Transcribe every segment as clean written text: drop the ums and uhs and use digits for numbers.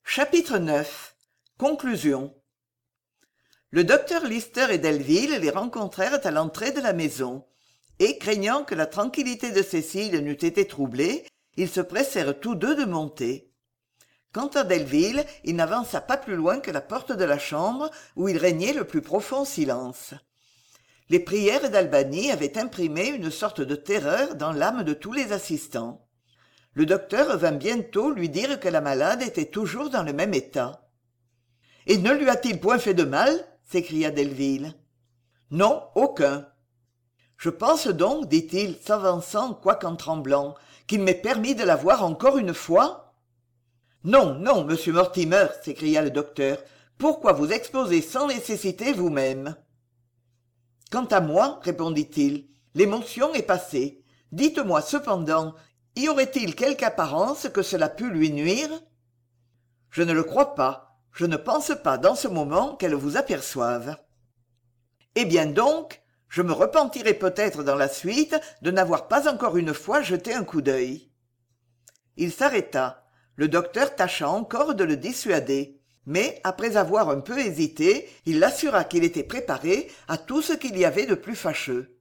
Chapitre 9. Conclusion. Le docteur Lister et Delville les rencontrèrent à l'entrée de la maison, et, craignant que la tranquillité de Cécile n'eût été troublée, ils se pressèrent tous deux de monter. Quant à Delville, il n'avança pas plus loin que la porte de la chambre, où il régnait le plus profond silence. Les prières d'Albanie avaient imprimé une sorte de terreur dans l'âme de tous les assistants. Le docteur vint bientôt lui dire que la malade était toujours dans le même état. « Et ne lui a-t-il point fait de mal ?» s'écria Delville. « Non, aucun. »« Je pense donc, dit-il, s'avançant quoiqu'en tremblant, qu'il m'est permis de la voir encore une fois ?»« Non, non, monsieur Mortimer, s'écria le docteur, pourquoi vous exposer sans nécessité vous-même ?»« Quant à moi, répondit-il, l'émotion est passée. Dites-moi cependant, y aurait-il quelque apparence que cela pût lui nuire ? Je ne le crois pas. Je ne pense pas dans ce moment qu'elle vous aperçoive. Eh bien donc, je me repentirai peut-être dans la suite de n'avoir pas encore une fois jeté un coup d'œil. Il s'arrêta. Le docteur tâcha encore de le dissuader. Mais, après avoir un peu hésité, il l'assura qu'il était préparé à tout ce qu'il y avait de plus fâcheux.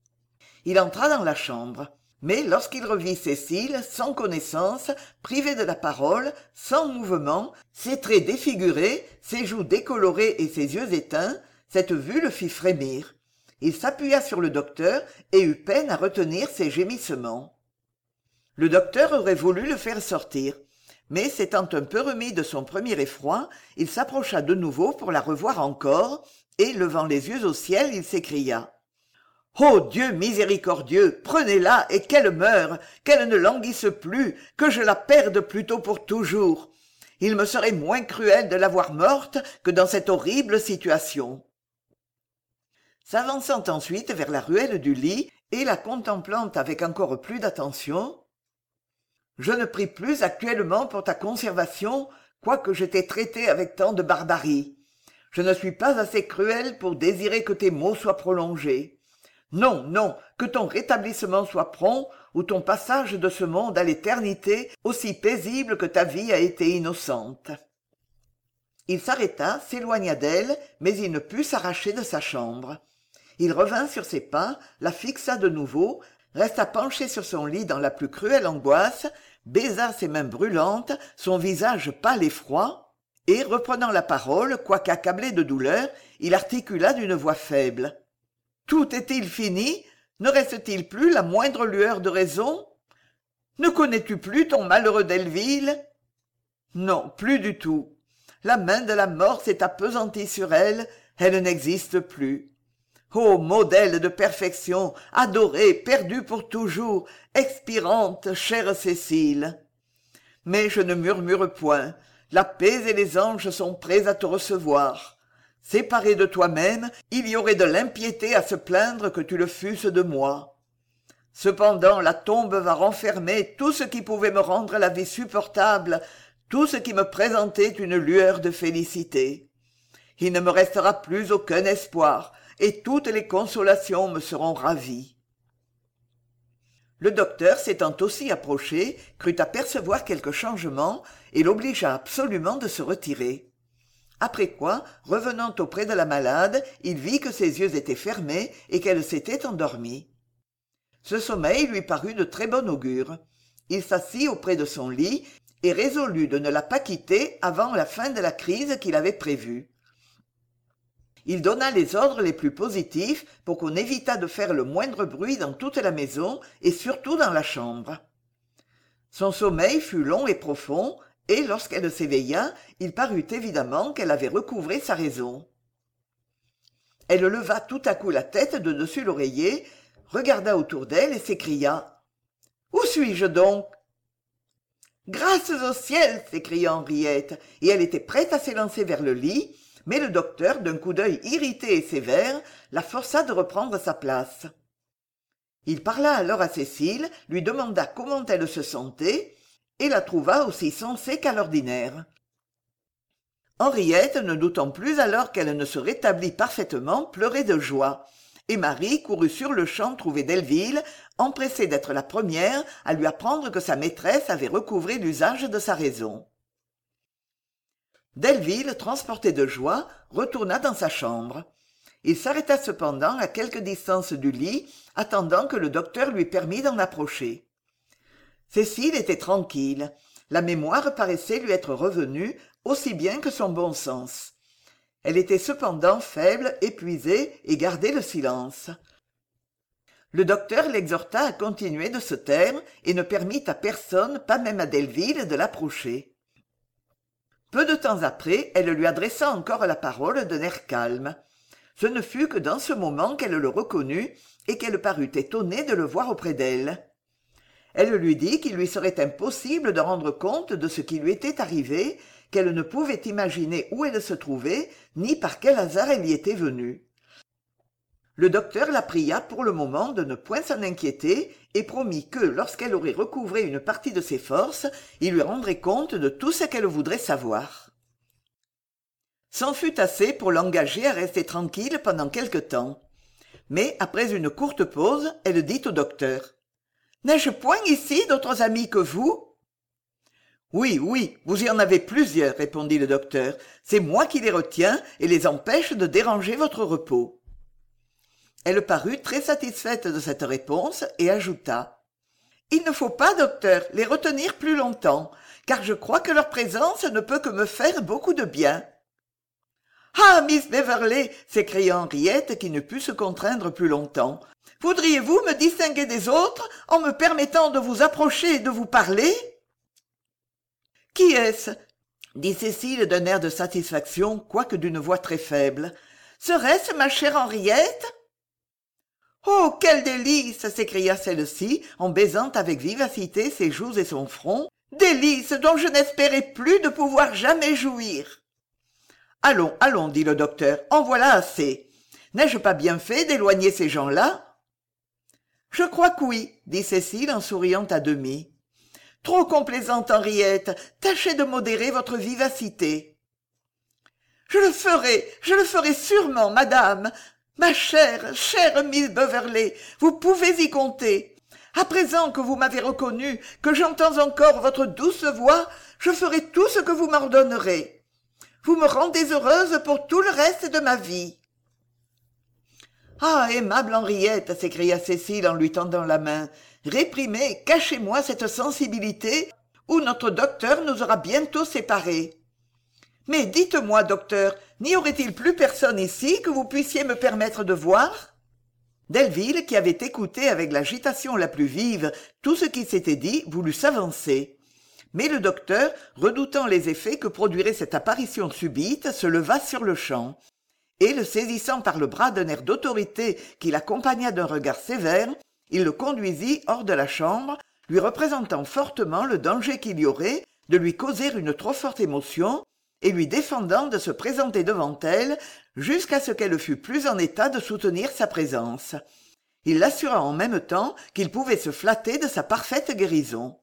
Il entra dans la chambre. Mais lorsqu'il revit Cécile, sans connaissance, privée de la parole, sans mouvement, ses traits défigurés, ses joues décolorées et ses yeux éteints, cette vue le fit frémir. Il s'appuya sur le docteur et eut peine à retenir ses gémissements. Le docteur aurait voulu le faire sortir, mais s'étant un peu remis de son premier effroi, il s'approcha de nouveau pour la revoir encore, et, levant les yeux au ciel, il s'écria: Ô Dieu miséricordieux, prenez-la et qu'elle meure, qu'elle ne languisse plus, que je la perde plutôt pour toujours. Il me serait moins cruel de la voir morte que dans cette horrible situation. S'avançant ensuite vers la ruelle du lit et la contemplant avec encore plus d'attention, « Je ne prie plus actuellement pour ta conservation, quoique je t'ai traité avec tant de barbarie. Je ne suis pas assez cruel pour désirer que tes maux soient prolongés. Non, non, que ton rétablissement soit prompt ou ton passage de ce monde à l'éternité aussi paisible que ta vie a été innocente. » Il s'arrêta, s'éloigna d'elle, mais il ne put s'arracher de sa chambre. Il revint sur ses pas, la fixa de nouveau, resta penché sur son lit dans la plus cruelle angoisse, baisa ses mains brûlantes, son visage pâle et froid, et, reprenant la parole, quoique accablé de douleur, il articula d'une voix faible: « Tout est-il fini ? Ne reste-t-il plus la moindre lueur de raison ? Ne connais-tu plus ton malheureux Delville ? Non, plus du tout. La main de la mort s'est appesantie sur elle, elle n'existe plus. Ô modèle de perfection, adorée, perdue pour toujours, expirante, chère Cécile. Mais je ne murmure point, la paix et les anges sont prêts à te recevoir. Séparé de toi-même, il y aurait de l'impiété à se plaindre que tu le fusses de moi. Cependant, la tombe va renfermer tout ce qui pouvait me rendre la vie supportable, tout ce qui me présentait une lueur de félicité. Il ne me restera plus aucun espoir, et toutes les consolations me seront ravies. » Le docteur, s'étant aussi approché, crut apercevoir quelque changement et l'obligea absolument de se retirer. Après quoi, revenant auprès de la malade, il vit que ses yeux étaient fermés et qu'elle s'était endormie. Ce sommeil lui parut de très bon augure. Il s'assit auprès de son lit et résolut de ne la pas quitter avant la fin de la crise qu'il avait prévue. Il donna les ordres les plus positifs pour qu'on évitât de faire le moindre bruit dans toute la maison et surtout dans la chambre. Son sommeil fut long et profond, et lorsqu'elle s'éveilla, il parut évidemment qu'elle avait recouvré sa raison. Elle leva tout à coup la tête de dessus l'oreiller, regarda autour d'elle et s'écria: « Où suis-je donc ?» « Grâces au ciel !» s'écria Henriette, et elle était prête à s'élancer vers le lit, mais le docteur, d'un coup d'œil irrité et sévère, la força de reprendre sa place. Il parla alors à Cécile, lui demanda comment elle se sentait, et la trouva aussi sensée qu'à l'ordinaire. Henriette, ne doutant plus alors qu'elle ne se rétablit parfaitement, pleurait de joie, et Marie courut sur-le-champ trouver Delville, empressée d'être la première à lui apprendre que sa maîtresse avait recouvré l'usage de sa raison. Delville, transporté de joie, retourna dans sa chambre. Il s'arrêta cependant à quelque distance du lit, attendant que le docteur lui permît d'en approcher. Cécile était tranquille. La mémoire paraissait lui être revenue aussi bien que son bon sens. Elle était cependant faible, épuisée, et gardait le silence. Le docteur l'exhorta à continuer de se taire et ne permit à personne, pas même à Delville, de l'approcher. Peu de temps après, elle lui adressa encore la parole d'un air calme. Ce ne fut que dans ce moment qu'elle le reconnut et qu'elle parut étonnée de le voir auprès d'elle. Elle lui dit qu'il lui serait impossible de rendre compte de ce qui lui était arrivé, qu'elle ne pouvait imaginer où elle se trouvait, ni par quel hasard elle y était venue. Le docteur la pria pour le moment de ne point s'en inquiéter et promit que, lorsqu'elle aurait recouvré une partie de ses forces, il lui rendrait compte de tout ce qu'elle voudrait savoir. C'en fut assez pour l'engager à rester tranquille pendant quelque temps. Mais, après une courte pause, elle dit au docteur : « N'ai-je point ici d'autres amis que vous ? » « Oui, oui, vous y en avez plusieurs, » répondit le docteur. « C'est moi qui les retiens et les empêche de déranger votre repos. » Elle parut très satisfaite de cette réponse et ajouta : « Il ne faut pas, docteur, les retenir plus longtemps, car je crois que leur présence ne peut que me faire beaucoup de bien. »« Ah, Miss Beverley !» s'écria Henriette qui ne put se contraindre plus longtemps. « Voudriez-vous me distinguer des autres en me permettant de vous approcher et de vous parler ?»« Qui est-ce » dit Cécile d'un air de satisfaction, quoique d'une voix très faible. « Serait-ce ma chère Henriette ?» « Oh, quel délice !» s'écria celle-ci, en baisant avec vivacité ses joues et son front. « Délice dont je n'espérais plus de pouvoir jamais jouir !»« Allons, allons, dit le docteur, en voilà assez. N'ai-je pas bien fait d'éloigner ces gens-là ?»« Je crois que oui, dit Cécile en souriant à demi. « Trop complaisante, Henriette, tâchez de modérer votre vivacité. »« Je le ferai sûrement, madame. Ma chère, chère Miss Beverley, vous pouvez y compter. À présent que vous m'avez reconnue, que j'entends encore votre douce voix, je ferai tout ce que vous m'ordonnerez. Vous me rendez heureuse pour tout le reste de ma vie. »« Ah, aimable Henriette !» s'écria Cécile en lui tendant la main. « Réprimez, cachez-moi cette sensibilité, ou notre docteur nous aura bientôt séparés. Mais dites-moi, docteur, n'y aurait-il plus personne ici que vous puissiez me permettre de voir ?» Delville, qui avait écouté avec l'agitation la plus vive tout ce qui s'était dit, voulut s'avancer. Mais le docteur, redoutant les effets que produirait cette apparition subite, se leva sur-le-champ. Et, le saisissant par le bras d'un air d'autorité qui l'accompagna d'un regard sévère, il le conduisit hors de la chambre, lui représentant fortement le danger qu'il y aurait de lui causer une trop forte émotion, et lui défendant de se présenter devant elle jusqu'à ce qu'elle fût plus en état de soutenir sa présence. Il l'assura en même temps qu'il pouvait se flatter de sa parfaite guérison.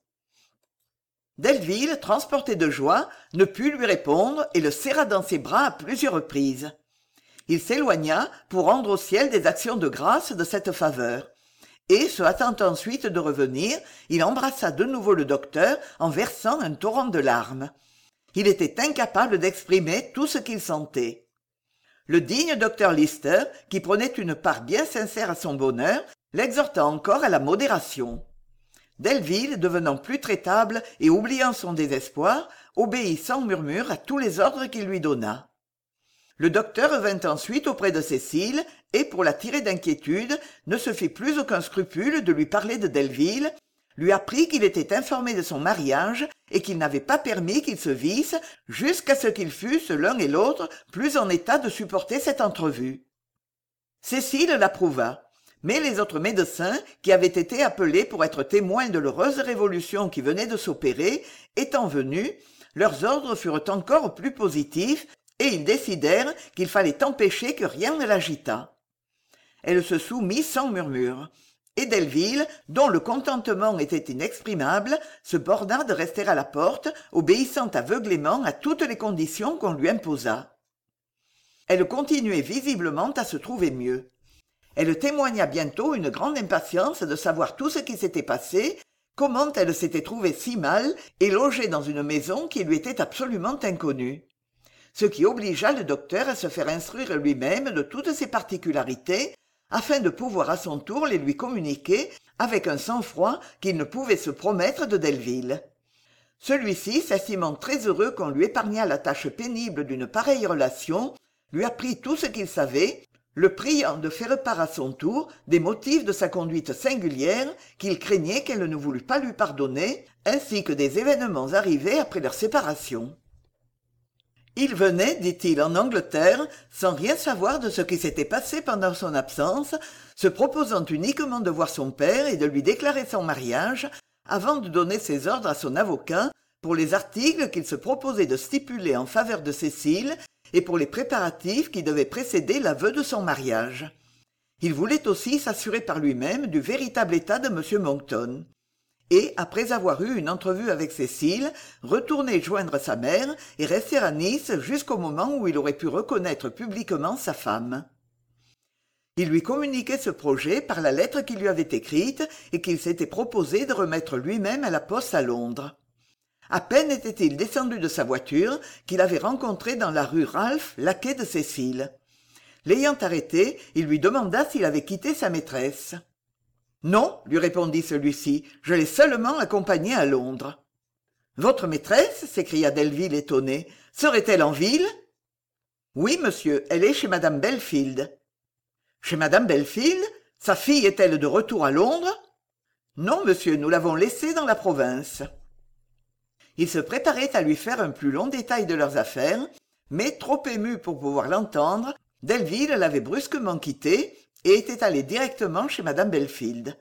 Delville, transporté de joie, ne put lui répondre et le serra dans ses bras à plusieurs reprises. Il s'éloigna pour rendre au ciel des actions de grâce de cette faveur. Et, se hâtant ensuite de revenir, il embrassa de nouveau le docteur en versant un torrent de larmes. Il était incapable d'exprimer tout ce qu'il sentait. Le digne docteur Lister, qui prenait une part bien sincère à son bonheur, l'exhorta encore à la modération. Delville, devenant plus traitable et oubliant son désespoir, obéit sans murmure à tous les ordres qu'il lui donna. Le docteur revint ensuite auprès de Cécile et, pour la tirer d'inquiétude, ne se fit plus aucun scrupule de lui parler de Delville, lui apprit qu'il était informé de son mariage et qu'il n'avait pas permis qu'ils se vissent jusqu'à ce qu'ils fussent l'un et l'autre plus en état de supporter cette entrevue. Cécile l'approuva, mais les autres médecins, qui avaient été appelés pour être témoins de l'heureuse révolution qui venait de s'opérer, étant venus, leurs ordres furent encore plus positifs et ils décidèrent qu'il fallait empêcher que rien ne l'agitât. Elle se soumit sans murmure. Et Delville, dont le contentement était inexprimable, se borna de rester à la porte, obéissant aveuglément à toutes les conditions qu'on lui imposa. Elle continuait visiblement à se trouver mieux. Elle témoigna bientôt une grande impatience de savoir tout ce qui s'était passé, comment elle s'était trouvée si mal et logée dans une maison qui lui était absolument inconnue. ce qui obligea le docteur à se faire instruire lui-même de toutes ces particularités, afin de pouvoir à son tour les lui communiquer avec un sang-froid qu'il ne pouvait se promettre de Delville. Celui-ci, s'estimant très heureux qu'on lui épargnât la tâche pénible d'une pareille relation, lui apprit tout ce qu'il savait, le priant de faire part à son tour des motifs de sa conduite singulière qu'il craignait qu'elle ne voulût pas lui pardonner, ainsi que des événements arrivés après leur séparation. Il venait, dit-il, en Angleterre, sans rien savoir de ce qui s'était passé pendant son absence, se proposant uniquement de voir son père et de lui déclarer son mariage, avant de donner ses ordres à son avocat pour les articles qu'il se proposait de stipuler en faveur de Cécile et pour les préparatifs qui devaient précéder l'aveu de son mariage. Il voulait aussi s'assurer par lui-même du véritable état de M. Monkton. Et, après avoir eu une entrevue avec Cécile, retourner joindre sa mère et rester à Nice jusqu'au moment où il aurait pu reconnaître publiquement sa femme. Il lui communiquait ce projet par la lettre qu'il lui avait écrite et qu'il s'était proposé de remettre lui-même à la poste à Londres. À peine était-il descendu de sa voiture qu'il avait rencontré dans la rue Ralph laquais de Cécile. L'ayant arrêté, il lui demanda s'il avait quitté sa maîtresse. « Non, lui répondit celui-ci, je l'ai seulement accompagnée à Londres. »« Votre maîtresse ?» s'écria Delville étonné. « Serait-elle en ville ?»« Oui, monsieur, elle est chez madame Belfield. »« Chez madame Belfield ? Sa fille est-elle de retour à Londres ?»« Non, monsieur, nous l'avons laissée dans la province. » Il se préparait à lui faire un plus long détail de leurs affaires, mais trop ému pour pouvoir l'entendre, Delville l'avait brusquement quitté et était allé directement chez madame Belfield.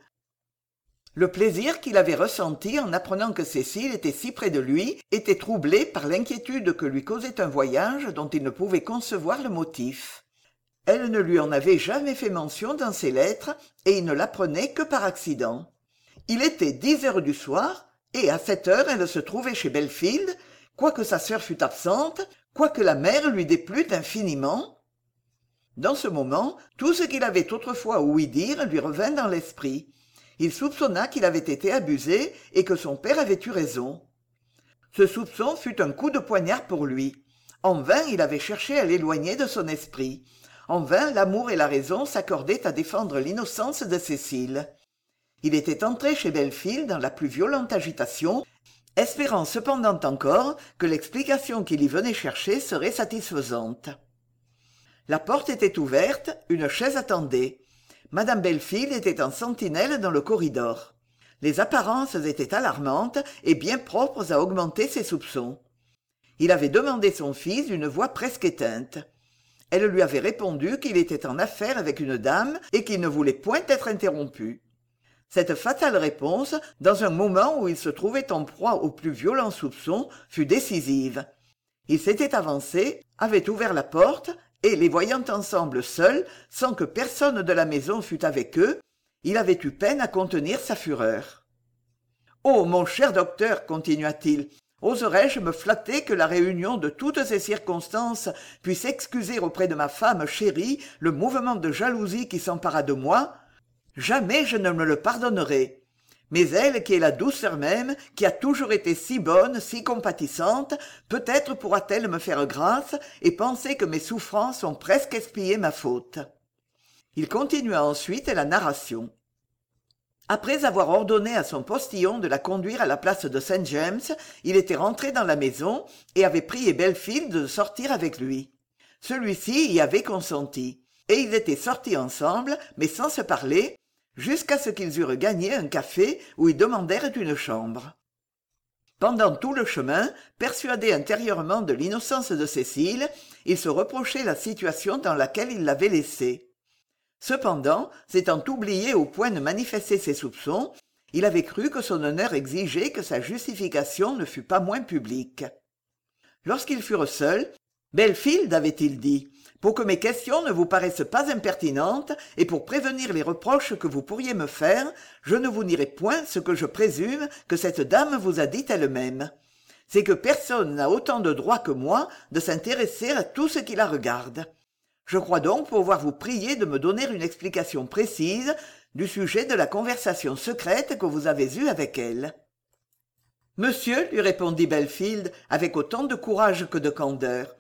Le plaisir qu'il avait ressenti en apprenant que Cécile était si près de lui était troublé par l'inquiétude que lui causait un voyage dont il ne pouvait concevoir le motif. Elle ne lui en avait jamais fait mention dans ses lettres et il ne l'apprenait que par accident. Il était 10 heures du soir et à 7 heures elle se trouvait chez Belfield, quoique sa sœur fût absente, quoique la mère lui déplût infiniment. Dans ce moment, tout ce qu'il avait autrefois ouï dire lui revint dans l'esprit. Il soupçonna qu'il avait été abusé et que son père avait eu raison. Ce soupçon fut un coup de poignard pour lui. En vain il avait cherché à l'éloigner de son esprit. En vain l'amour et la raison s'accordaient à défendre l'innocence de Cécile. Il était entré chez Belfield dans la plus violente agitation, espérant cependant encore que l'explication qu'il y venait chercher serait satisfaisante. La porte était ouverte, une chaise attendait. Madame Belfield était en sentinelle dans le corridor. Les apparences étaient alarmantes et bien propres à augmenter ses soupçons. Il avait demandé son fils d'une voix presque éteinte. Elle lui avait répondu qu'il était en affaire avec une dame et qu'il ne voulait point être interrompu. Cette fatale réponse, dans un moment où il se trouvait en proie aux plus violents soupçons, fut décisive. Il s'était avancé, avait ouvert la porte, et, les voyant ensemble seuls, sans que personne de la maison fût avec eux, il avait eu peine à contenir sa fureur. « Oh, mon cher docteur, continua-t-il, oserais-je me flatter que la réunion de toutes ces circonstances puisse excuser auprès de ma femme chérie le mouvement de jalousie qui s'empara de moi ? Jamais je ne me le pardonnerai. Mais elle, qui est la douceur même, qui a toujours été si bonne, si compatissante, peut-être pourra-t-elle me faire grâce et penser que mes souffrances ont presque expié ma faute. » Il continua ensuite la narration. Après avoir ordonné à son postillon de la conduire à la place de Saint-James, il était rentré dans la maison et avait prié Belfield de sortir avec lui. Celui-ci y avait consenti, et ils étaient sortis ensemble, mais sans se parler, jusqu'à ce qu'ils eurent gagné un café où ils demandèrent une chambre. Pendant tout le chemin, persuadé intérieurement de l'innocence de Cécile, il se reprochait la situation dans laquelle il l'avait laissée. Cependant, s'étant oublié au point de manifester ses soupçons, il avait cru que son honneur exigeait que sa justification ne fût pas moins publique. Lorsqu'ils furent seuls, « Belfield, avait-il dit, pour que mes questions ne vous paraissent pas impertinentes et pour prévenir les reproches que vous pourriez me faire, je ne vous dirai point ce que je présume que cette dame vous a dit elle-même. C'est que personne n'a autant de droit que moi de s'intéresser à tout ce qui la regarde. Je crois donc pouvoir vous prier de me donner une explication précise du sujet de la conversation secrète que vous avez eue avec elle. »« Monsieur, lui répondit Belfield avec autant de courage que de candeur,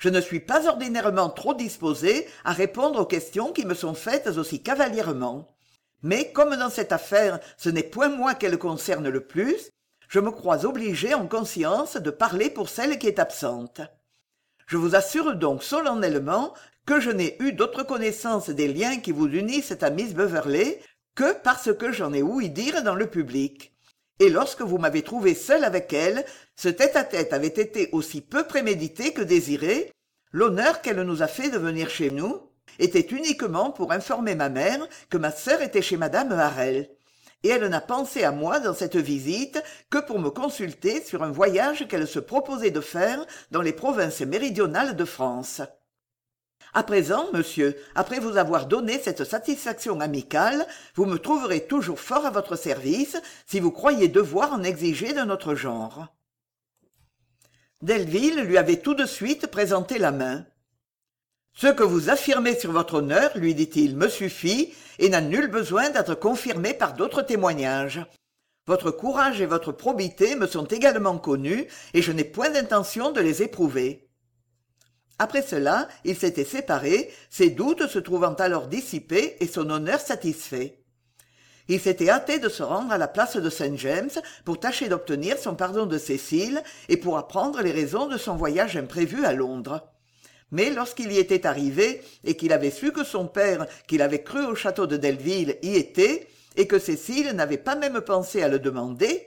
Je ne suis pas ordinairement trop disposé à répondre aux questions qui me sont faites aussi cavalièrement. Mais comme dans cette affaire ce n'est point moi qu'elle concerne le plus, je me crois obligé en conscience de parler pour celle qui est absente. Je vous assure donc solennellement que je n'ai eu d'autre connaissance des liens qui vous unissent à Miss Beverley que parce que j'en ai ouï dire dans le public. Et lorsque vous m'avez trouvé seul avec elle, ce tête-à-tête avait été aussi peu prémédité que désiré. L'honneur qu'elle nous a fait de venir chez nous était uniquement pour informer ma mère que ma sœur était chez madame Harel. Et elle n'a pensé à moi dans cette visite que pour me consulter sur un voyage qu'elle se proposait de faire dans les provinces méridionales de France. À présent, monsieur, après vous avoir donné cette satisfaction amicale, vous me trouverez toujours fort à votre service si vous croyez devoir en exiger de notre genre. Delville lui avait tout de suite présenté la main. « Ce que vous affirmez sur votre honneur, lui dit-il, me suffit et n'a nul besoin d'être confirmé par d'autres témoignages. Votre courage et votre probité me sont également connus et je n'ai point d'intention de les éprouver. » Après cela, ils s'étaient séparés, ses doutes se trouvant alors dissipés et son honneur satisfait. Il s'était hâté de se rendre à la place de Saint-James pour tâcher d'obtenir son pardon de Cécile et pour apprendre les raisons de son voyage imprévu à Londres. Mais lorsqu'il y était arrivé et qu'il avait su que son père, qu'il avait cru au château de Delville, y était, et que Cécile n'avait pas même pensé à le demander,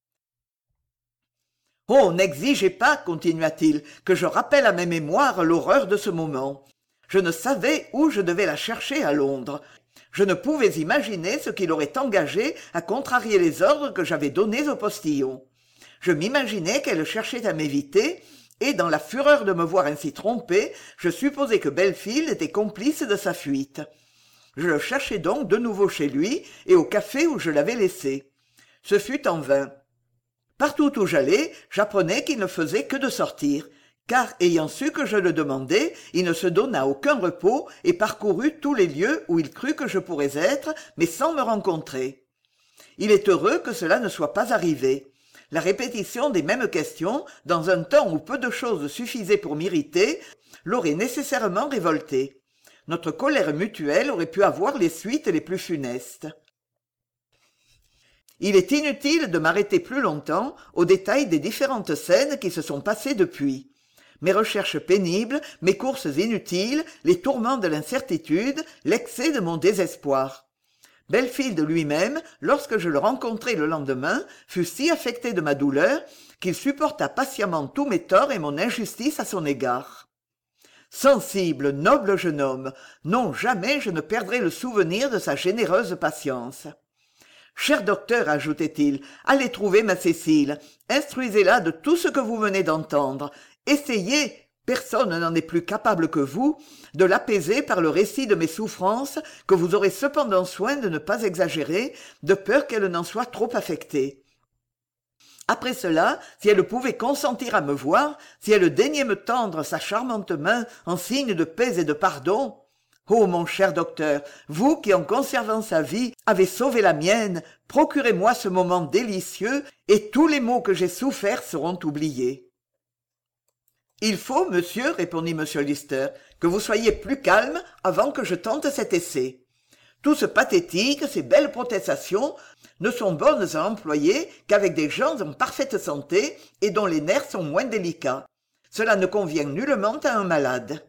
« Oh, n'exigez pas, continua-t-il, que je rappelle à mes mémoires l'horreur de ce moment. Je ne savais où je devais la chercher à Londres. Je ne pouvais imaginer ce qui l'aurait engagée à contrarier les ordres que j'avais donnés au postillon. Je m'imaginais qu'elle cherchait à m'éviter, et dans la fureur de me voir ainsi trompé, je supposais que Belfield était complice de sa fuite. Je le cherchai donc de nouveau chez lui et au café où je l'avais laissé. Ce fut en vain. Partout où j'allais, j'apprenais qu'il ne faisait que de sortir, car, ayant su que je le demandais, il ne se donna aucun repos et parcourut tous les lieux où il crut que je pourrais être, mais sans me rencontrer. Il est heureux que cela ne soit pas arrivé. La répétition des mêmes questions, dans un temps où peu de choses suffisaient pour m'irriter, l'aurait nécessairement révolté. Notre colère mutuelle aurait pu avoir les suites les plus funestes. Il est inutile de m'arrêter plus longtemps aux détails des différentes scènes qui se sont passées depuis. Mes recherches pénibles, mes courses inutiles, les tourments de l'incertitude, l'excès de mon désespoir. Belfield lui-même, lorsque je le rencontrai le lendemain, fut si affecté de ma douleur qu'il supporta patiemment tous mes torts et mon injustice à son égard. Sensible, noble jeune homme, non, jamais je ne perdrai le souvenir de sa généreuse patience. Cher docteur, ajoutait-il, allez trouver ma Cécile, instruisez-la de tout ce que vous venez d'entendre, essayez, personne n'en est plus capable que vous, de l'apaiser par le récit de mes souffrances que vous aurez cependant soin de ne pas exagérer, de peur qu'elle n'en soit trop affectée. Après cela, si elle pouvait consentir à me voir, si elle daignait me tendre sa charmante main en signe de paix et de pardon, ô mon cher docteur, vous qui en conservant sa vie avez sauvé la mienne, procurez-moi ce moment délicieux et tous les maux que j'ai soufferts seront oubliés. Il faut, monsieur, répondit M. Lister, que vous soyez plus calme avant que je tente cet essai. Tout ce pathétique, ces belles protestations ne sont bonnes à employer qu'avec des gens en parfaite santé et dont les nerfs sont moins délicats. Cela ne convient nullement à un malade.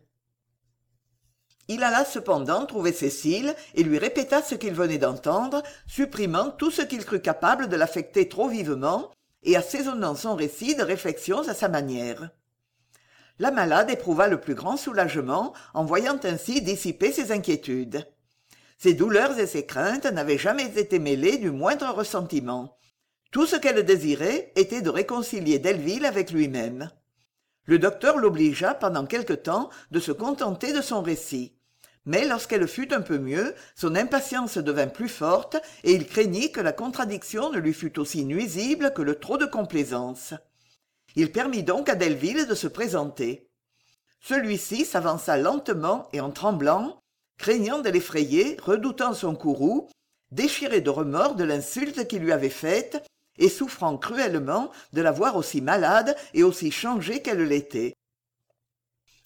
Il alla cependant trouver Cécile et lui répéta ce qu'il venait d'entendre, supprimant tout ce qu'il crut capable de l'affecter trop vivement et assaisonnant son récit de réflexions à sa manière. La malade éprouva le plus grand soulagement en voyant ainsi dissiper ses inquiétudes. Ses douleurs et ses craintes n'avaient jamais été mêlées du moindre ressentiment. Tout ce qu'elle désirait était de réconcilier Delville avec lui-même. Le docteur l'obligea pendant quelque temps de se contenter de son récit. Mais lorsqu'elle fut un peu mieux, son impatience devint plus forte et il craignit que la contradiction ne lui fût aussi nuisible que le trop de complaisance. Il permit donc à Delville de se présenter. Celui-ci s'avança lentement et en tremblant, craignant de l'effrayer, redoutant son courroux, déchiré de remords de l'insulte qu'il lui avait faite et souffrant cruellement de la voir aussi malade et aussi changée qu'elle l'était.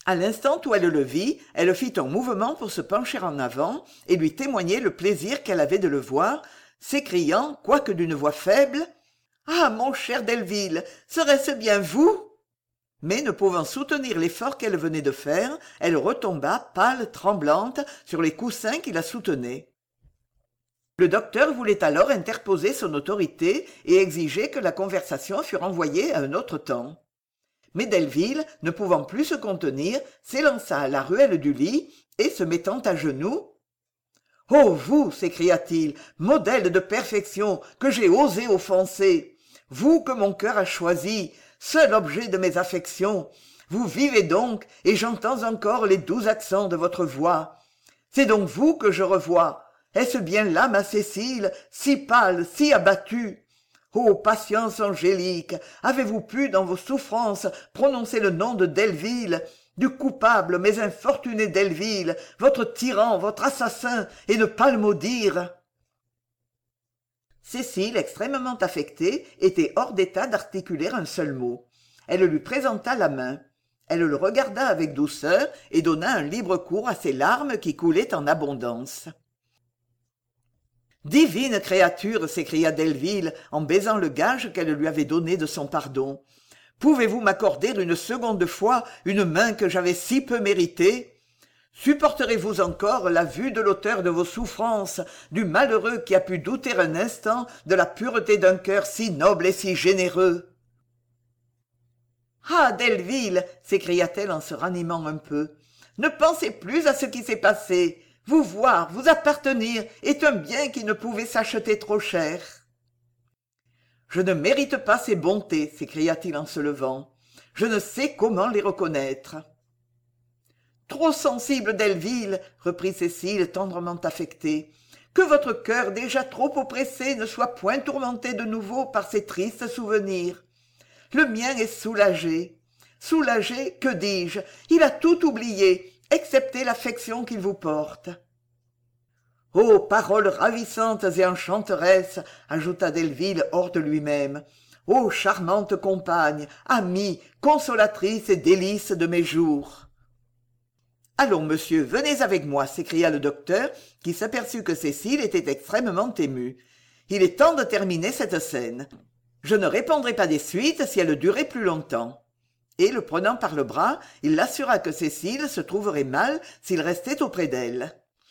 À l'instant où elle le vit, elle fit un mouvement pour se pencher en avant et lui témoigner le plaisir qu'elle avait de le voir, s'écriant, quoique d'une voix faible, « Ah, mon cher Delville, serait-ce bien vous ?» Mais ne pouvant soutenir l'effort qu'elle venait de faire, elle retomba, pâle, tremblante, sur les coussins qui la soutenaient. Le docteur voulait alors interposer son autorité et exiger que la conversation fût renvoyée à un autre temps. Mais Delville, ne pouvant plus se contenir, s'élança à la ruelle du lit et, se mettant à genoux, « Oh, vous, s'écria-t-il, modèle de perfection que j'ai osé offenser, vous que mon cœur a choisi, seul objet de mes affections, vous vivez donc et j'entends encore les doux accents de votre voix. C'est donc vous que je revois. Est-ce bien là ma Cécile, si pâle, si abattue? Ô patience angélique, avez-vous pu dans vos souffrances prononcer le nom de Delville, du coupable mais infortuné Delville, votre tyran, votre assassin, et ne pas le maudire? Cécile, extrêmement affectée, était hors d'état d'articuler un seul mot. Elle lui présenta la main. Elle le regarda avec douceur et donna un libre cours à ses larmes qui coulaient en abondance. « Divine créature !» s'écria Delville en baisant le gage qu'elle lui avait donné de son pardon. « Pouvez-vous m'accorder une seconde fois une main que j'avais si peu méritée ? Supporterez-vous encore la vue de l'auteur de vos souffrances, du malheureux qui a pu douter un instant de la pureté d'un cœur si noble et si généreux ?» « Ah, Delville !» s'écria-t-elle en se ranimant un peu. « Ne pensez plus à ce qui s'est passé. Vous voir, vous appartenir, est un bien qui ne pouvait s'acheter trop cher. »« Je ne mérite pas ces bontés, » s'écria-t-il en se levant. « Je ne sais comment les reconnaître. »« Trop sensible, Delville, » reprit Cécile tendrement affectée, « que votre cœur déjà trop oppressé ne soit point tourmenté de nouveau par ces tristes souvenirs. Le mien est soulagé. Soulagé, que dis-je? Il a tout oublié, excepté l'affection qu'il vous porte. »« Oh, paroles ravissantes et enchanteresses !» ajouta Delville hors de lui-même. « Oh, charmante compagne, amie, consolatrice et délice de mes jours !»« Allons, monsieur, venez avec moi !» s'écria le docteur, qui s'aperçut que Cécile était extrêmement émue. « Il est temps de terminer cette scène. Je ne répondrai pas des suites si elle durait plus longtemps. » Et, le prenant par le bras, il l'assura que Cécile se trouverait mal s'il restait auprès d'elle.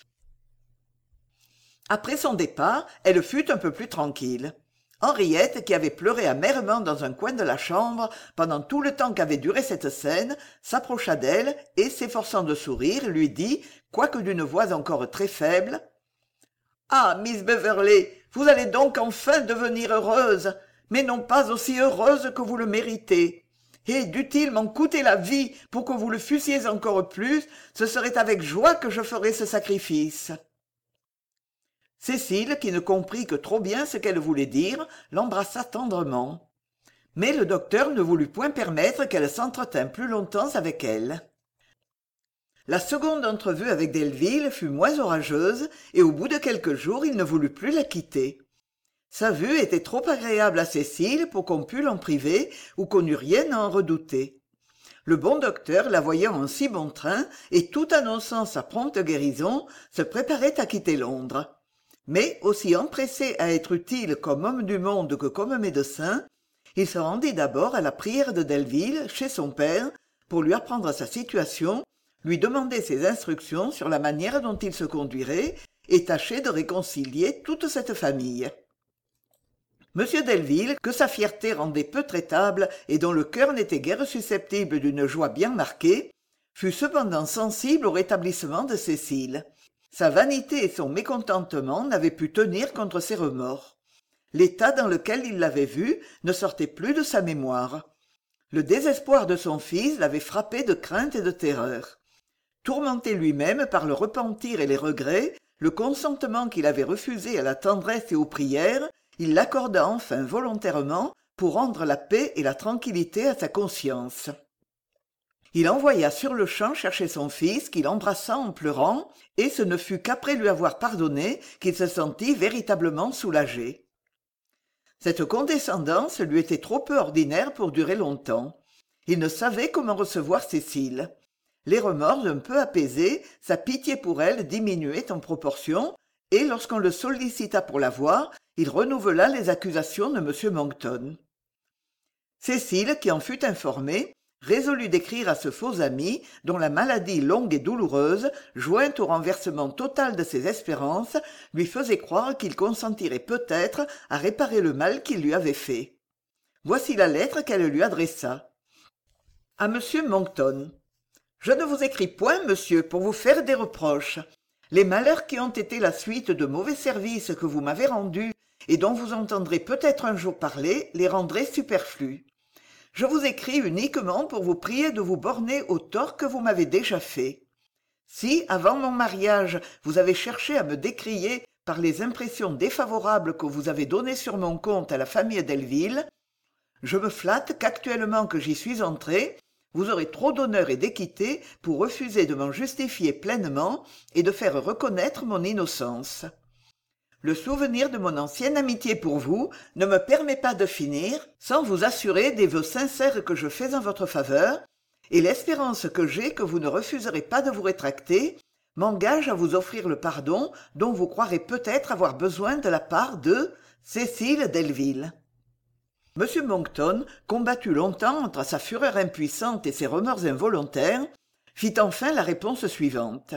Après son départ, elle fut un peu plus tranquille. Henriette, qui avait pleuré amèrement dans un coin de la chambre pendant tout le temps qu'avait duré cette scène, s'approcha d'elle et, s'efforçant de sourire, lui dit, quoique d'une voix encore très faible, « Ah, Miss Beverley, vous allez donc enfin devenir heureuse, mais non pas aussi heureuse que vous le méritez. Et dût-il m'en coûter la vie pour que vous le fussiez encore plus, ce serait avec joie que je ferais ce sacrifice. » Cécile, qui ne comprit que trop bien ce qu'elle voulait dire, l'embrassa tendrement. Mais le docteur ne voulut point permettre qu'elle s'entretînt plus longtemps avec elle. La seconde entrevue avec Delville fut moins orageuse, et au bout de quelques jours il ne voulut plus la quitter. Sa vue était trop agréable à Cécile pour qu'on pût l'en priver ou qu'on n'eût rien à en redouter. Le bon docteur, la voyant en si bon train, et tout annonçant sa prompte guérison, se préparait à quitter Londres. Mais, aussi empressé à être utile comme homme du monde que comme médecin, il se rendit d'abord à la prière de Delville, chez son père, pour lui apprendre sa situation, lui demander ses instructions sur la manière dont il se conduirait, et tâcher de réconcilier toute cette famille. M. Delville, que sa fierté rendait peu traitable et dont le cœur n'était guère susceptible d'une joie bien marquée, fut cependant sensible au rétablissement de Cécile. Sa vanité et son mécontentement n'avaient pu tenir contre ses remords. L'état dans lequel il l'avait vue ne sortait plus de sa mémoire. Le désespoir de son fils l'avait frappé de crainte et de terreur. Tourmenté lui-même par le repentir et les regrets, le consentement qu'il avait refusé à la tendresse et aux prières, il l'accorda enfin volontairement pour rendre la paix et la tranquillité à sa conscience. Il envoya sur-le-champ chercher son fils, qu'il embrassa en pleurant, et ce ne fut qu'après lui avoir pardonné qu'il se sentit véritablement soulagé. Cette condescendance lui était trop peu ordinaire pour durer longtemps. Il ne savait comment recevoir Cécile. Les remords un peu apaisés, sa pitié pour elle diminuait en proportion, et lorsqu'on le sollicita pour la voir, il renouvela les accusations de M. Monckton. Cécile, qui en fut informée, résolut d'écrire à ce faux ami, dont la maladie longue et douloureuse, jointe au renversement total de ses espérances, lui faisait croire qu'il consentirait peut-être à réparer le mal qu'il lui avait fait. Voici la lettre qu'elle lui adressa. À M. Monckton. Je ne vous écris point, monsieur, pour vous faire des reproches. Les malheurs qui ont été la suite de mauvais services que vous m'avez rendus et dont vous entendrez peut-être un jour parler les rendraient superflus. Je vous écris uniquement pour vous prier de vous borner au tort que vous m'avez déjà fait. Si, avant mon mariage, vous avez cherché à me décrier par les impressions défavorables que vous avez données sur mon compte à la famille Delville, je me flatte qu'actuellement que j'y suis entré, vous aurez trop d'honneur et d'équité pour refuser de m'en justifier pleinement et de faire reconnaître mon innocence. Le souvenir de mon ancienne amitié pour vous ne me permet pas de finir sans vous assurer des vœux sincères que je fais en votre faveur, et l'espérance que j'ai que vous ne refuserez pas de vous rétracter m'engage à vous offrir le pardon dont vous croirez peut-être avoir besoin de la part de Cécile Delville. M. Monckton, combattu longtemps entre sa fureur impuissante et ses remords involontaires, fit enfin la réponse suivante.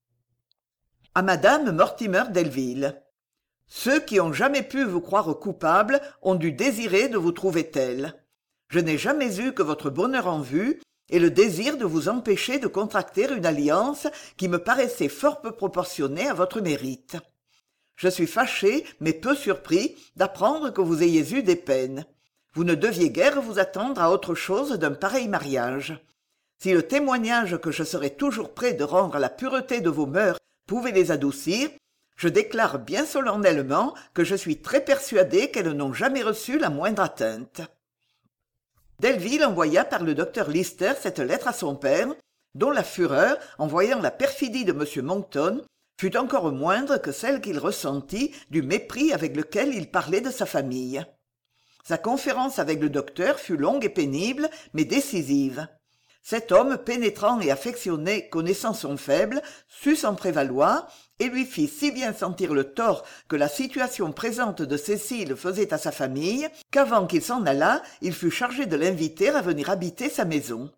À Madame Mortimer Delville. Ceux qui ont jamais pu vous croire coupable ont dû désirer de vous trouver tel. Je n'ai jamais eu que votre bonheur en vue et le désir de vous empêcher de contracter une alliance qui me paraissait fort peu proportionnée à votre mérite. Je suis fâché, mais peu surpris, d'apprendre que vous ayez eu des peines. Vous ne deviez guère vous attendre à autre chose d'un pareil mariage. Si le témoignage que je serai toujours prêt de rendre à la pureté de vos mœurs pouvait les adoucir, je déclare bien solennellement que je suis très persuadé qu'elles n'ont jamais reçu la moindre atteinte. Delville envoya par le docteur Lister cette lettre à son père, dont la fureur, en voyant la perfidie de M. Monckton, fut encore moindre que celle qu'il ressentit du mépris avec lequel il parlait de sa famille. Sa conférence avec le docteur fut longue et pénible, mais décisive. Cet homme pénétrant et affectionné, connaissant son faible, sut s'en prévaloir et lui fit si bien sentir le tort que la situation présente de Cécile faisait à sa famille, qu'avant qu'il s'en allât, il fut chargé de l'inviter à venir habiter sa maison.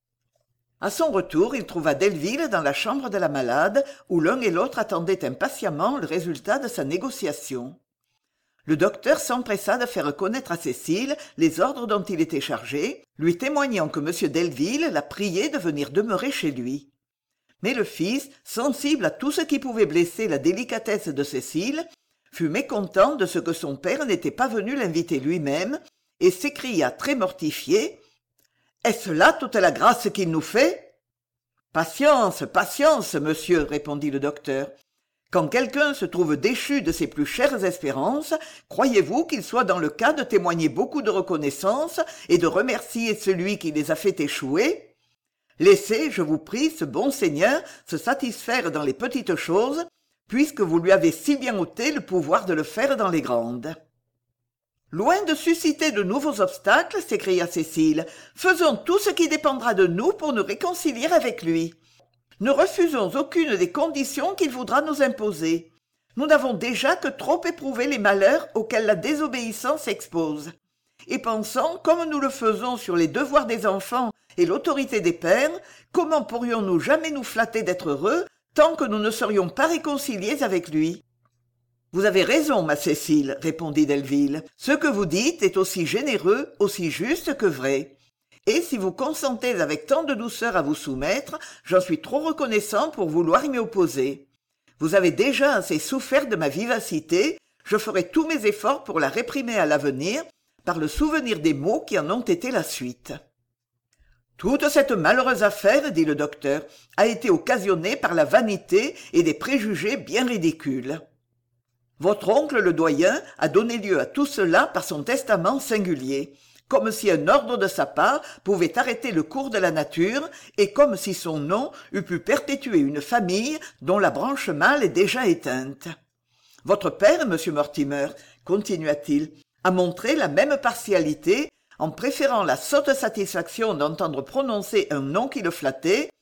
À son retour, il trouva Delville dans la chambre de la malade, où l'un et l'autre attendaient impatiemment le résultat de sa négociation. Le docteur s'empressa de faire connaître à Cécile les ordres dont il était chargé, lui témoignant que M. Delville l'a prié de venir demeurer chez lui. Mais le fils, sensible à tout ce qui pouvait blesser la délicatesse de Cécile, fut mécontent de ce que son père n'était pas venu l'inviter lui-même, et s'écria très mortifié « Est-ce là toute la grâce qu'il nous fait ?»« Patience, patience, monsieur, répondit le docteur. Quand quelqu'un se trouve déchu de ses plus chères espérances, croyez-vous qu'il soit dans le cas de témoigner beaucoup de reconnaissance et de remercier celui qui les a fait échouer ? Laissez, je vous prie, ce bon Seigneur se satisfaire dans les petites choses, puisque vous lui avez si bien ôté le pouvoir de le faire dans les grandes. » Loin de susciter de nouveaux obstacles, s'écria Cécile, faisons tout ce qui dépendra de nous pour nous réconcilier avec lui. Ne refusons aucune des conditions qu'il voudra nous imposer. Nous n'avons déjà que trop éprouvé les malheurs auxquels la désobéissance expose. Et pensant, comme nous le faisons sur les devoirs des enfants et l'autorité des pères, comment pourrions-nous jamais nous flatter d'être heureux tant que nous ne serions pas réconciliés avec lui ? Vous avez raison, ma Cécile, répondit Delville. Ce que vous dites est aussi généreux, aussi juste que vrai. Et si vous consentez avec tant de douceur à vous soumettre, j'en suis trop reconnaissant pour vouloir m'y opposer. Vous avez déjà assez souffert de ma vivacité, je ferai tous mes efforts pour la réprimer à l'avenir, par le souvenir des maux qui en ont été la suite. Toute cette malheureuse affaire, dit le docteur, a été occasionnée par la vanité et des préjugés bien ridicules. Votre oncle le doyen a donné lieu à tout cela par son testament singulier, comme si un ordre de sa part pouvait arrêter le cours de la nature et comme si son nom eût pu perpétuer une famille dont la branche mâle est déjà éteinte. Votre père, monsieur Mortimer, continua-t-il, a montré la même partialité en préférant la sotte satisfaction d'entendre prononcer un nom qui le flattait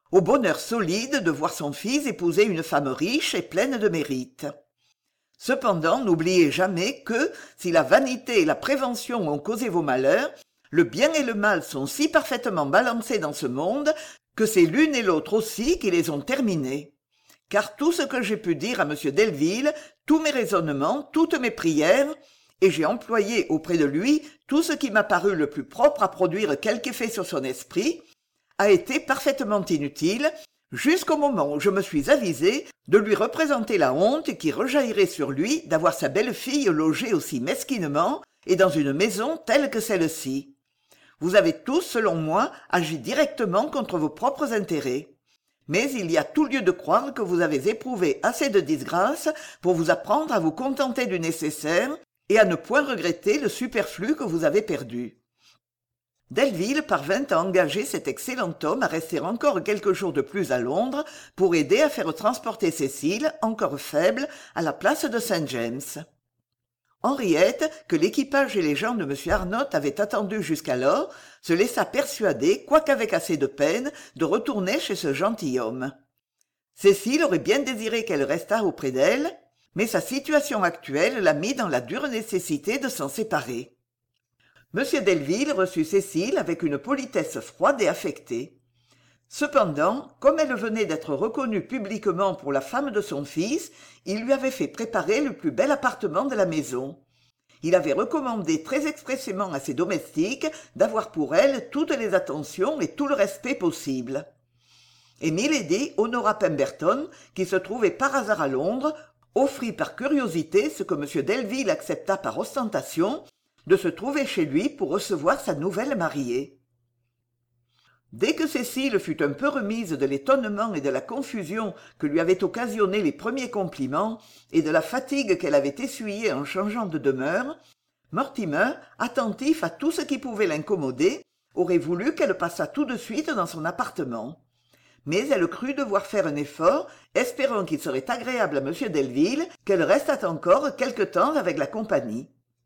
au bonheur solide de voir son fils épouser une femme riche et pleine de mérite. Cependant, n'oubliez jamais que, si la vanité et la prévention ont causé vos malheurs, le bien et le mal sont si parfaitement balancés dans ce monde que c'est l'une et l'autre aussi qui les ont terminés. Car tout ce que j'ai pu dire à M. Delville, tous mes raisonnements, toutes mes prières, et j'ai employé auprès de lui tout ce qui m'a paru le plus propre à produire quelque effet sur son esprit, a été parfaitement inutile, jusqu'au moment où je me suis avisé de lui représenter la honte qui rejaillirait sur lui d'avoir sa belle-fille logée aussi mesquinement et dans une maison telle que celle-ci. Vous avez tous, selon moi, agi directement contre vos propres intérêts. Mais il y a tout lieu de croire que vous avez éprouvé assez de disgrâce pour vous apprendre à vous contenter du nécessaire et à ne point regretter le superflu que vous avez perdu. Delville parvint à engager cet excellent homme à rester encore quelques jours de plus à Londres pour aider à faire transporter Cécile, encore faible, à la place de Saint-James. Henriette, que l'équipage et les gens de M. Arnott avaient attendue jusqu'alors, se laissa persuader, quoiqu'avec assez de peine, de retourner chez ce gentilhomme. Cécile aurait bien désiré qu'elle restât auprès d'elle, mais sa situation actuelle la mit dans la dure nécessité de s'en séparer. M. Delville reçut Cécile avec une politesse froide et affectée. Cependant, comme elle venait d'être reconnue publiquement pour la femme de son fils, il lui avait fait préparer le plus bel appartement de la maison. Il avait recommandé très expressément à ses domestiques d'avoir pour elle toutes les attentions et tout le respect possible. Et milady honora Pemberton, qui se trouvait par hasard à Londres, offrit par curiosité ce que M. Delville accepta par ostentation, de se trouver chez lui pour recevoir sa nouvelle mariée. Dès que Cécile fut un peu remise de l'étonnement et de la confusion que lui avaient occasionné les premiers compliments et de la fatigue qu'elle avait essuyée en changeant de demeure, Mortimer, attentif à tout ce qui pouvait l'incommoder, aurait voulu qu'elle passât tout de suite dans son appartement. Mais elle crut devoir faire un effort, espérant qu'il serait agréable à M. Delville qu'elle restât encore quelque temps avec la compagnie.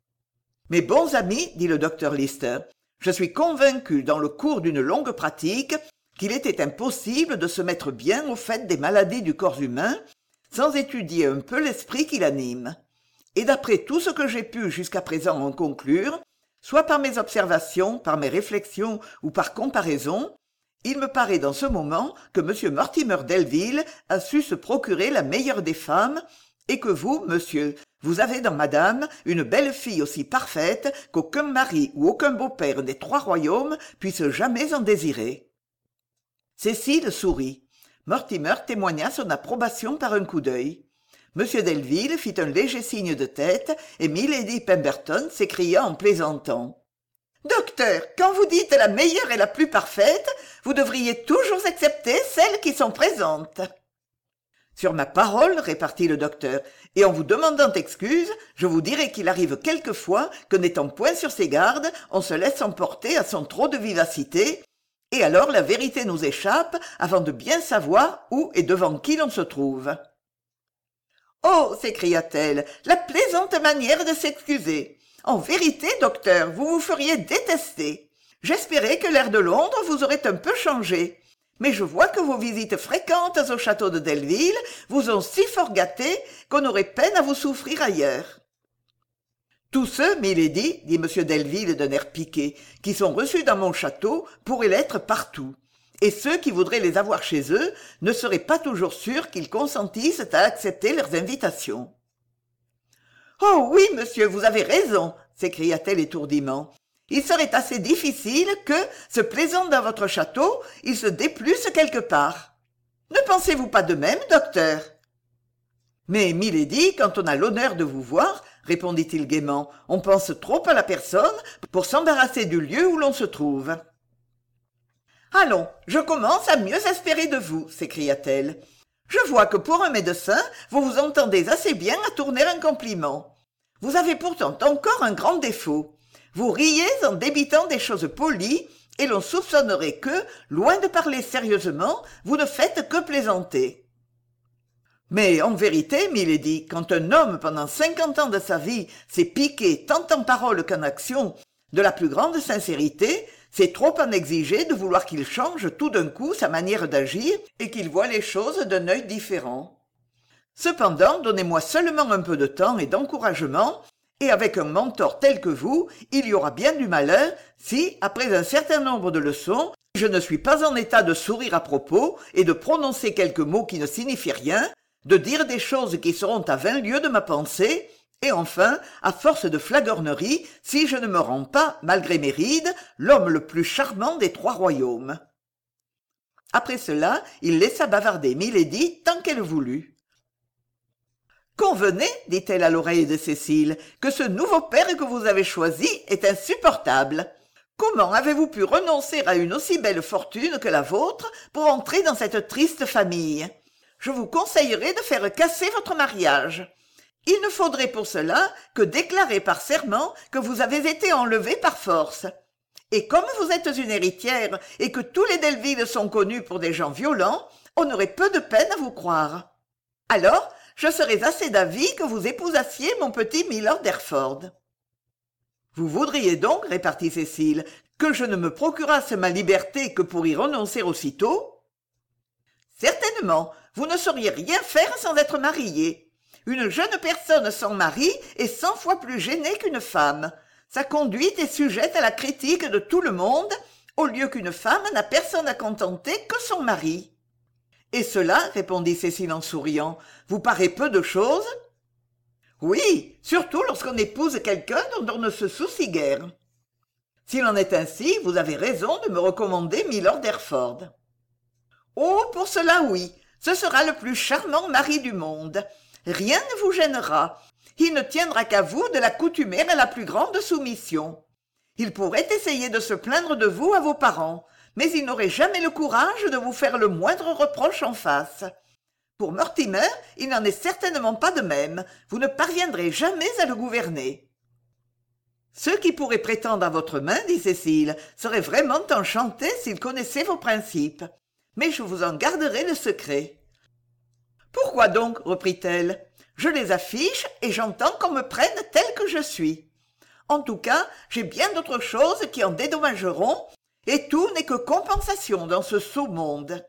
« Mes bons amis, dit le docteur Lister, je suis convaincu dans le cours d'une longue pratique qu'il était impossible de se mettre bien au fait des maladies du corps humain sans étudier un peu l'esprit qui l'anime. Et d'après tout ce que j'ai pu jusqu'à présent en conclure, soit par mes observations, par mes réflexions ou par comparaison, il me paraît dans ce moment que M. Mortimer Delville a su se procurer la meilleure des femmes et que vous, monsieur, vous avez dans madame une belle fille aussi parfaite qu'aucun mari ou aucun beau-père des trois royaumes puisse jamais en désirer. » Cécile sourit. Mortimer témoigna son approbation par un coup d'œil. M. Delville fit un léger signe de tête et milady Pemberton s'écria en plaisantant. « Docteur, quand vous dites la meilleure et la plus parfaite, vous devriez toujours accepter celles qui sont présentes. » « Sur ma parole, répartit le docteur, et en vous demandant excuse, je vous dirai qu'il arrive quelquefois que n'étant point sur ses gardes, on se laisse emporter à son trop de vivacité, et alors la vérité nous échappe avant de bien savoir où et devant qui l'on se trouve. »« Oh !» s'écria-t-elle, « la plaisante manière de s'excuser. En vérité, docteur, vous vous feriez détester. J'espérais que l'air de Londres vous aurait un peu changé. Mais je vois que vos visites fréquentes au château de Delville vous ont si fort gâté qu'on aurait peine à vous souffrir ailleurs. »« Tous ceux, milady, dit M. Delville d'un air piqué, qui sont reçus dans mon château pourraient l'être partout, et ceux qui voudraient les avoir chez eux ne seraient pas toujours sûrs qu'ils consentissent à accepter leurs invitations. »« Oh oui, monsieur, vous avez raison, s'écria-t-elle étourdiment. Il serait assez difficile que, se plaisant dans votre château, il se déplusse quelque part. Ne pensez-vous pas de même, docteur ? » ?»« Mais, milady, quand on a l'honneur de vous voir, répondit-il gaiement, on pense trop à la personne pour s'embarrasser du lieu où l'on se trouve. »« Allons, je commence à mieux espérer de vous, s'écria-t-elle. Je vois que pour un médecin, vous vous entendez assez bien à tourner un compliment. Vous avez pourtant encore un grand défaut. Vous riez en débitant des choses polies, et l'on soupçonnerait que, loin de parler sérieusement, vous ne faites que plaisanter. Mais en vérité, milady, quand un homme pendant 50 ans de sa vie s'est piqué tant en paroles qu'en action de la plus grande sincérité, C'est trop en exiger de vouloir qu'il change tout d'un coup sa manière d'agir et qu'il voie les choses d'un œil différent. Cependant, donnez-moi seulement un peu de temps et d'encouragement, et avec un mentor tel que vous, il y aura bien du malheur si, après un certain nombre de leçons, je ne suis pas en état de sourire à propos et de prononcer quelques mots qui ne signifient rien, de dire des choses qui seront à 20 lieues de ma pensée, et enfin, à force de flagornerie, si je ne me rends pas, malgré mes rides, l'homme le plus charmant des 3 royaumes. Après cela, il laissa bavarder Milady tant qu'elle voulut. Convenez, dit-elle à l'oreille de Cécile, que ce nouveau père que vous avez choisi est insupportable. Comment avez-vous pu renoncer à une aussi belle fortune que la vôtre pour entrer dans cette triste famille? Je vous conseillerais de faire casser votre mariage. Il ne faudrait pour cela que déclarer par serment que vous avez été enlevée par force. Et comme vous êtes une héritière et que tous les Delville sont connus pour des gens violents, on aurait peu de peine à vous croire. Alors, je serais assez d'avis que vous épousassiez mon petit Milord Hertford. Vous voudriez donc, répartit Cécile, que je ne me procurasse ma liberté que pour y renoncer aussitôt? Certainement, vous ne sauriez rien faire sans être mariée. Une jeune personne sans mari est 100 fois plus gênée qu'une femme. Sa conduite est sujette à la critique de tout le monde, au lieu qu'une femme n'a personne à contenter que son mari. Et cela, répondit Cécile en souriant, vous paraît peu de chose? Oui, surtout lorsqu'on épouse quelqu'un dont on ne se soucie guère. S'il en est ainsi, vous avez raison de me recommander Milord Hertford. Oh, pour cela oui, ce sera le plus charmant mari du monde. Rien ne vous gênera. Il ne tiendra qu'à vous de l'accoutumer à la plus grande soumission. Il pourrait essayer de se plaindre de vous à vos parents, mais il n'aurait jamais le courage de vous faire le moindre reproche en face. Pour Mortimer, il n'en est certainement pas de même. Vous ne parviendrez jamais à le gouverner. Ceux qui pourraient prétendre à votre main, dit Cécile, seraient vraiment enchantés s'ils connaissaient vos principes. Mais je vous en garderai le secret. Pourquoi donc, reprit-elle, je les affiche et j'entends qu'on me prenne tel que je suis. En tout cas, j'ai bien d'autres choses qui en dédommageront, et tout n'est que compensation dans ce sot monde.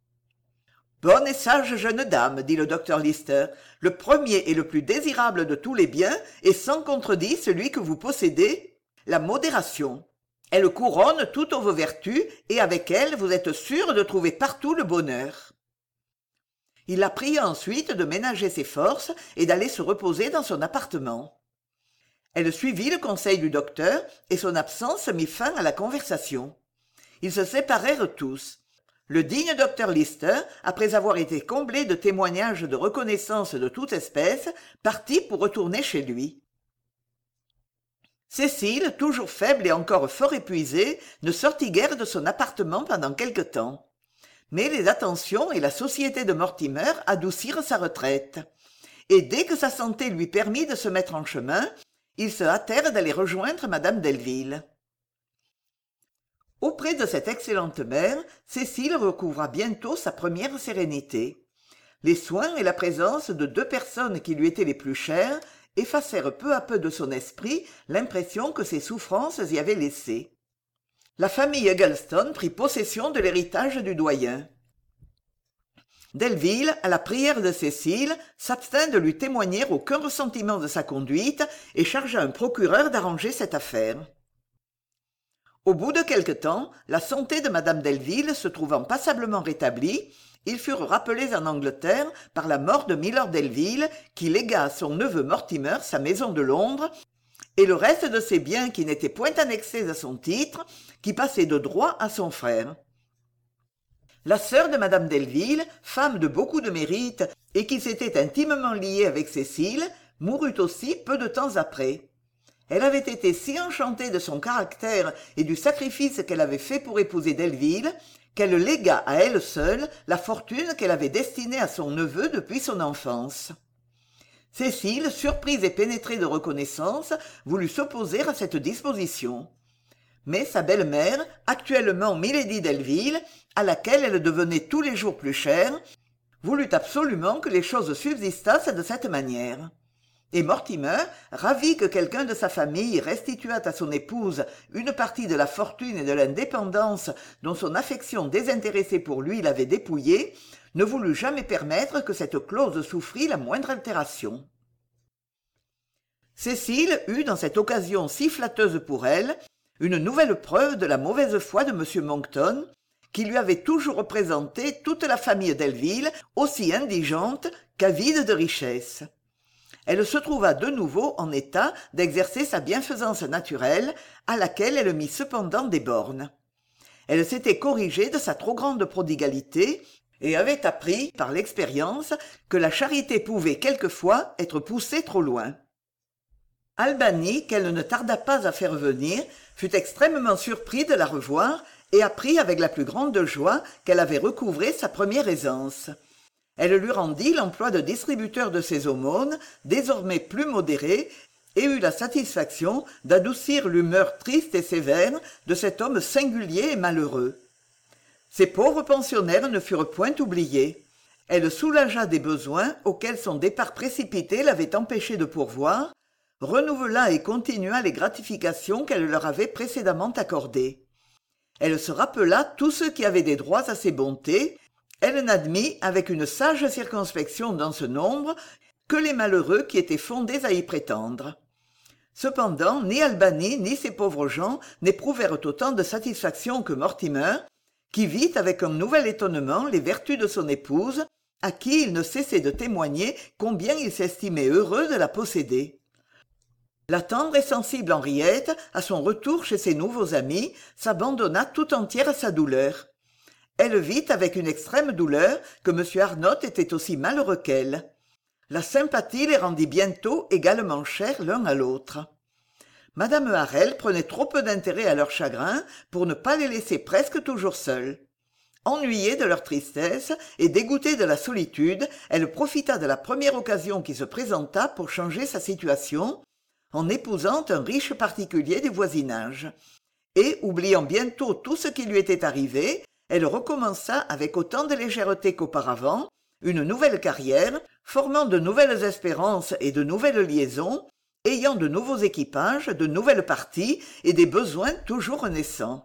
Bonne et sage jeune dame, dit le docteur Lister, le premier et le plus désirable de tous les biens est sans contredit celui que vous possédez, la modération. Elle couronne toutes vos vertus, et avec elle vous êtes sûr de trouver partout le bonheur. Il la pria ensuite de ménager ses forces et d'aller se reposer dans son appartement. Elle suivit le conseil du docteur, et son absence mit fin à la conversation. Ils se séparèrent tous. Le digne docteur Lister, après avoir été comblé de témoignages de reconnaissance de toute espèce, partit pour retourner chez lui. Cécile, toujours faible et encore fort épuisée, ne sortit guère de son appartement pendant quelque temps. Mais les attentions et la société de Mortimer adoucirent sa retraite. Et dès que sa santé lui permit de se mettre en chemin, ils se hâtèrent d'aller rejoindre madame Delville. Auprès de cette excellente mère, Cécile recouvra bientôt sa première sérénité. Les soins et la présence de 2 personnes qui lui étaient les plus chères effacèrent peu à peu de son esprit l'impression que ses souffrances y avaient laissée. La famille Eggleston prit possession de l'héritage du doyen. Delville, à la prière de Cécile, s'abstint de lui témoigner aucun ressentiment de sa conduite et chargea un procureur d'arranger cette affaire. Au bout de quelque temps, la santé de madame Delville se trouvant passablement rétablie, ils furent rappelés en Angleterre par la mort de Milord Delville, qui légua à son neveu Mortimer sa maison de Londres, et le reste de ses biens qui n'étaient point annexés à son titre, qui passaient de droit à son frère. La sœur de madame Delville, femme de beaucoup de mérite et qui s'était intimement liée avec Cécile, mourut aussi peu de temps après. Elle avait été si enchantée de son caractère et du sacrifice qu'elle avait fait pour épouser Delville, qu'elle légua à elle seule la fortune qu'elle avait destinée à son neveu depuis son enfance. Cécile, surprise et pénétrée de reconnaissance, voulut s'opposer à cette disposition. Mais sa belle-mère, actuellement Milady Delville, à laquelle elle devenait tous les jours plus chère, voulut absolument que les choses subsistassent de cette manière. Et Mortimer, ravi que quelqu'un de sa famille restituât à son épouse une partie de la fortune et de l'indépendance dont son affection désintéressée pour lui l'avait dépouillé, ne voulut jamais permettre que cette clause souffrît la moindre altération. Cécile eut dans cette occasion si flatteuse pour elle une nouvelle preuve de la mauvaise foi de M. Monckton, qui lui avait toujours représenté toute la famille Delville aussi indigente qu'avide de richesses. Elle se trouva de nouveau en état d'exercer sa bienfaisance naturelle, à laquelle elle mit cependant des bornes. Elle s'était corrigée de sa trop grande prodigalité et avait appris par l'expérience que la charité pouvait quelquefois être poussée trop loin. Albany, qu'elle ne tarda pas à faire venir, fut extrêmement surpris de la revoir et apprit avec la plus grande joie qu'elle avait recouvré sa première aisance. Elle lui rendit l'emploi de distributeur de ses aumônes, désormais plus modéré, et eut la satisfaction d'adoucir l'humeur triste et sévère de cet homme singulier et malheureux. Ces pauvres pensionnaires ne furent point oubliés. Elle soulagea des besoins auxquels son départ précipité l'avait empêché de pourvoir, renouvela et continua les gratifications qu'elle leur avait précédemment accordées. Elle se rappela tous ceux qui avaient des droits à ses bontés. Elle n'admit, avec une sage circonspection dans ce nombre, que les malheureux qui étaient fondés à y prétendre. Cependant, ni Albany ni ces pauvres gens n'éprouvèrent autant de satisfaction que Mortimer, qui vit avec un nouvel étonnement les vertus de son épouse, à qui il ne cessait de témoigner combien il s'estimait heureux de la posséder. La tendre et sensible Henriette, à son retour chez ses nouveaux amis, s'abandonna tout entière à sa douleur. Elle vit avec une extrême douleur que M. Arnott était aussi malheureux qu'elle. La sympathie les rendit bientôt également chers l'un à l'autre. Madame Harel prenait trop peu d'intérêt à leur chagrin pour ne pas les laisser presque toujours seuls. Ennuyée de leur tristesse et dégoûtée de la solitude, elle profita de la première occasion qui se présenta pour changer sa situation, en épousant un riche particulier du voisinage. Et, oubliant bientôt tout ce qui lui était arrivé, elle recommença avec autant de légèreté qu'auparavant une nouvelle carrière, formant de nouvelles espérances et de nouvelles liaisons, ayant de nouveaux équipages, de nouvelles parties et des besoins toujours naissants.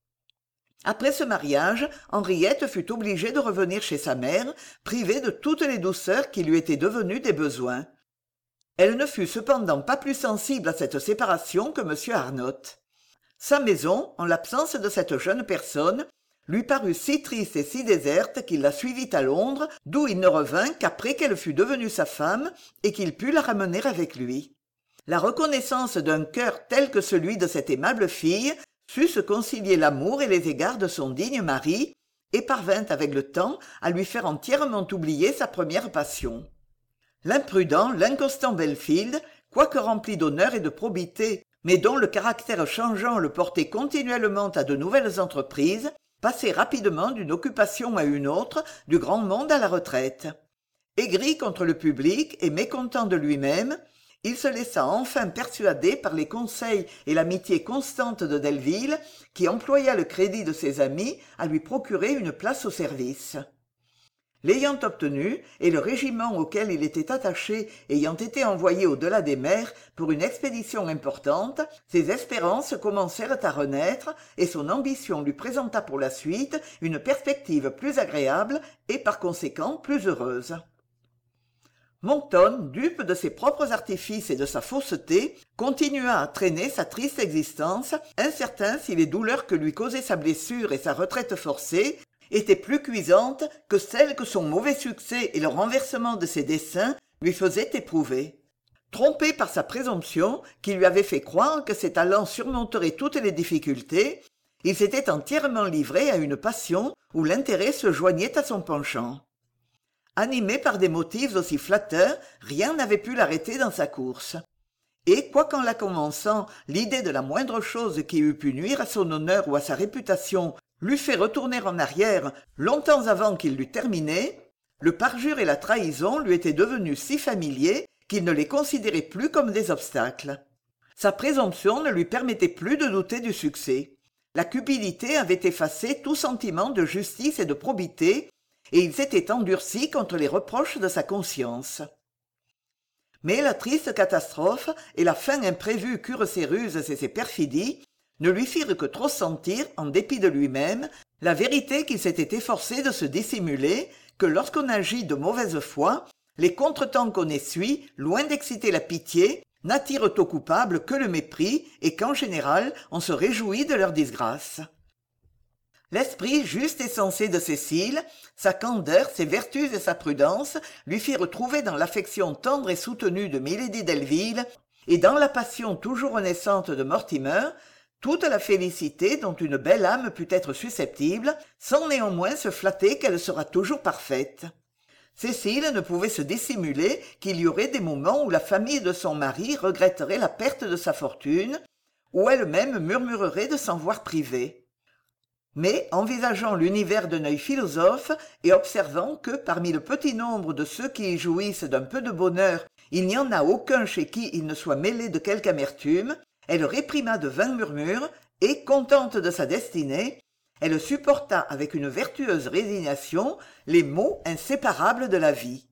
Après ce mariage, Henriette fut obligée de revenir chez sa mère, privée de toutes les douceurs qui lui étaient devenues des besoins. Elle ne fut cependant pas plus sensible à cette séparation que M. Arnott. Sa maison, en l'absence de cette jeune personne, lui parut si triste et si déserte qu'il la suivit à Londres, d'où il ne revint qu'après qu'elle fût devenue sa femme et qu'il put la ramener avec lui. La reconnaissance d'un cœur tel que celui de cette aimable fille sut se concilier l'amour et les égards de son digne mari, et parvint avec le temps à lui faire entièrement oublier sa première passion. L'imprudent, l'inconstant Belfield, quoique rempli d'honneur et de probité, mais dont le caractère changeant le portait continuellement à de nouvelles entreprises, passait rapidement d'une occupation à une autre, du grand monde à la retraite. Aigri contre le public et mécontent de lui-même, il se laissa enfin persuader par les conseils et l'amitié constante de Delville, qui employa le crédit de ses amis à lui procurer une place au service. L'ayant obtenu, et le régiment auquel il était attaché ayant été envoyé au-delà des mers pour une expédition importante, ses espérances commencèrent à renaître et son ambition lui présenta pour la suite une perspective plus agréable et par conséquent plus heureuse. Monckton, dupe de ses propres artifices et de sa fausseté, continua à traîner sa triste existence, incertain si les douleurs que lui causaient sa blessure et sa retraite forcée étaient plus cuisantes que celles que son mauvais succès et le renversement de ses desseins lui faisaient éprouver. Trompé par sa présomption, qui lui avait fait croire que ses talents surmonteraient toutes les difficultés, il s'était entièrement livré à une passion où l'intérêt se joignait à son penchant. Animé par des motifs aussi flatteurs, rien n'avait pu l'arrêter dans sa course. Et, quoiqu'en la commençant, l'idée de la moindre chose qui eût pu nuire à son honneur ou à sa réputation l'eût fait retourner en arrière longtemps avant qu'il l'eût terminé, le parjure et la trahison lui étaient devenus si familiers qu'il ne les considérait plus comme des obstacles. Sa présomption ne lui permettait plus de douter du succès. La cupidité avait effacé tout sentiment de justice et de probité, et il s'était endurci contre les reproches de sa conscience. Mais la triste catastrophe et la fin imprévue qu'eurent ses ruses et ses perfidies ne lui firent que trop sentir, en dépit de lui-même, la vérité qu'il s'était efforcé de se dissimuler, que lorsqu'on agit de mauvaise foi, les contretemps qu'on essuie, loin d'exciter la pitié, n'attirent au coupable que le mépris et qu'en général on se réjouit de leur disgrâce. L'esprit juste et sensé de Cécile, sa candeur, ses vertus et sa prudence lui firent trouver dans l'affection tendre et soutenue de milady Delville et dans la passion toujours naissante de Mortimer toute la félicité dont une belle âme peut être susceptible, sans néanmoins se flatter qu'elle sera toujours parfaite. Cécile ne pouvait se dissimuler qu'il y aurait des moments où la famille de son mari regretterait la perte de sa fortune, où elle-même murmurerait de s'en voir privée. Mais, envisageant l'univers d'un œil philosophe et observant que, parmi le petit nombre de ceux qui y jouissent d'un peu de bonheur, il n'y en a aucun chez qui il ne soit mêlé de quelque amertume, elle réprima de vains murmures et, contente de sa destinée, elle supporta avec une vertueuse résignation les maux inséparables de la vie.